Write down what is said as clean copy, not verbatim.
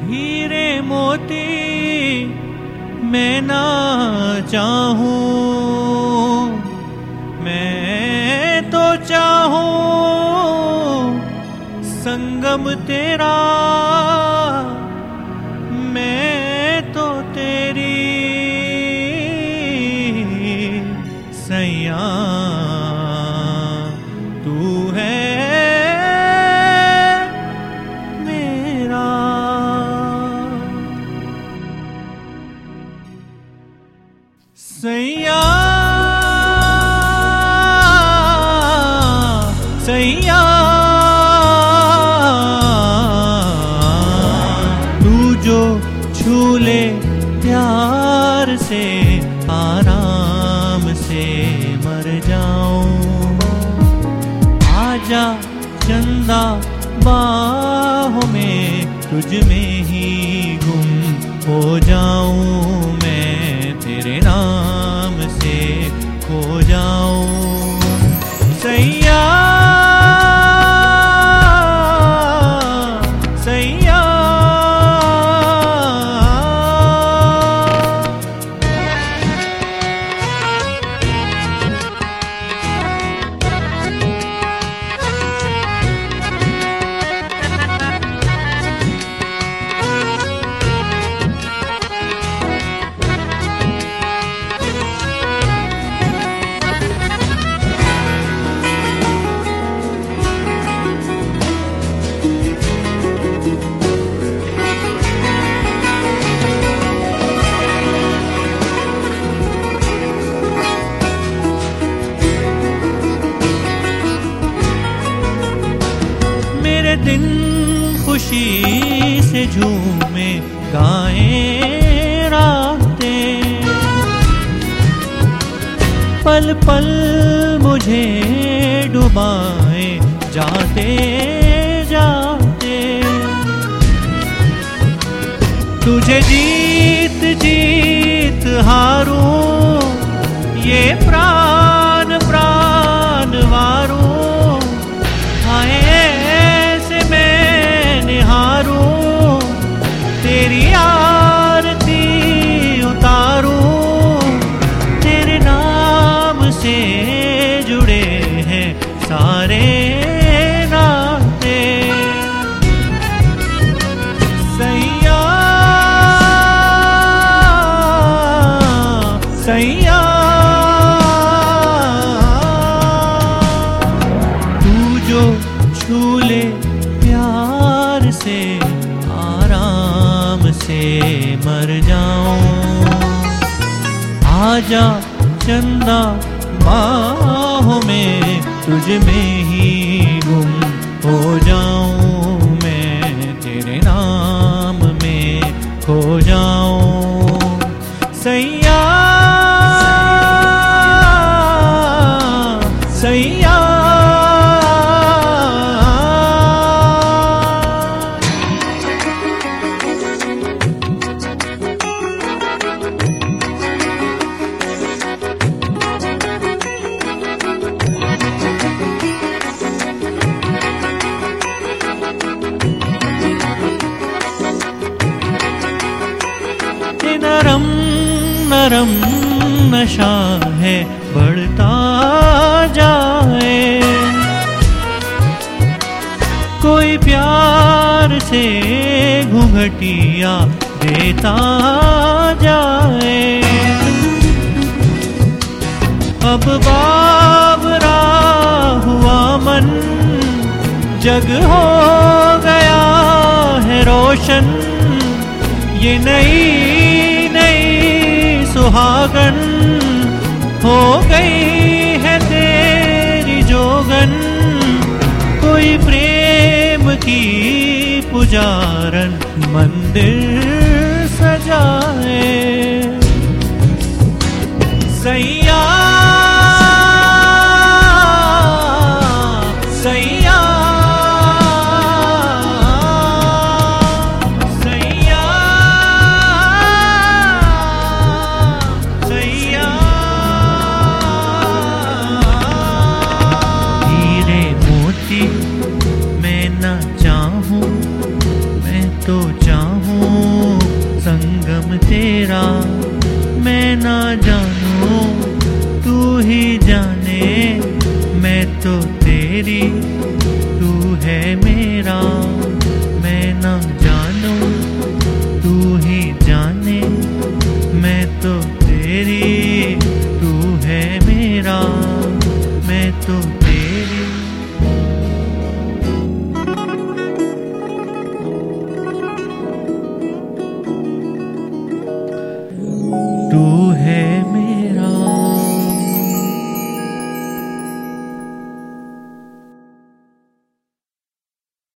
हीरे मोती मैं ना चाहूं, मैं तो चाहूं संगम तेरा, मैं तो तेरी सैया, तू है मेरा। सैया सैया तू जो छू ले प्यार से, आराम से मर जाऊं। आजा चंदा बाहों में, तुझ में ही गुम हो जाऊं। मैं तेरे नाम से खो जाऊं। सैया सैया दिन खुशी से झूमे गाएं रातें, पल पल मुझे डुबाए जाते जाते। तुझे जीत जीत हारूं, ये प्राण प्राण वारूं। हाय तेरी आरती उतारूं, तेरे नाम से जुड़े हैं सारे नाते। सैया सैया तू जो छू ले प्यार से, आराम से मर जाऊं। आजा चंदा बाहों में, तुझ में ही गुम हो जाऊं। मैं तेरे नाम में खो जाऊं। सैया सैया नरम नरम नशा है बढ़ता जाए, कोई प्यार से घूंघटिया देता जाए। अब बावरा हुआ मन, जग हो गया है रोशन। ये नई नई सुहागन हो गई है तेरी जोगन। कोई प्रेम की पुजारन मंदिर सजाए। सैया सैया मैं ना चाहूं, मैं तो चाहूं है